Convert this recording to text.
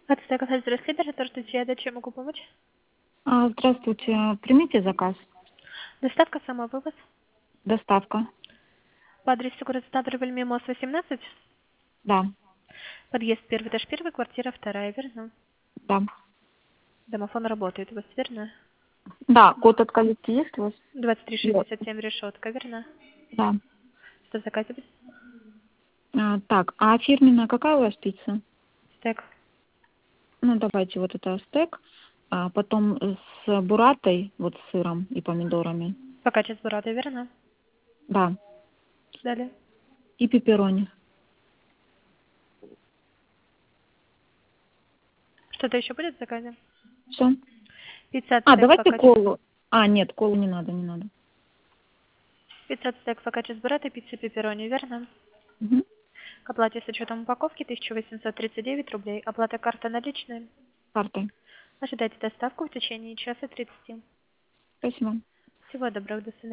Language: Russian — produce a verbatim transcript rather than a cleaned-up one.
Ацтека Хальзрес Лидер, это Ждучеда, чем могу помочь? А, Здравствуйте. Примите заказ. Доставка, самовывоз. Доставка. По адресу город Ставрополь, Мимоз, восемнадцать. Да. Подъезд первый, этаж первый, квартира вторая, верно? Да. Домофон работает у вас, верно? Да, код от калитки есть у вас? двадцать три Нет. шестьдесят семь решетка, верно? Да. Что в заказе будет? А, так, а фирменная какая у вас пицца? Стек. Ну, давайте вот это стек. А потом с буратой, вот с сыром и помидорами. Фокаччо с буратой, верно? Да. Далее. И пепперони. Что-то еще будет в заказе? Все. Пицца А, ацтек давайте фокаччо. колу. А, нет, колу не надо, не надо. Пицца ацтек фокаччо с буратой, пицца пепперони, верно? Угу. К оплате с учетом упаковки тысяча восемьсот тридцать девять рублей. Оплата карта наличная. Картой. Ожидайте доставку в течение часа тридцати. Спасибо. Всего доброго, до свидания.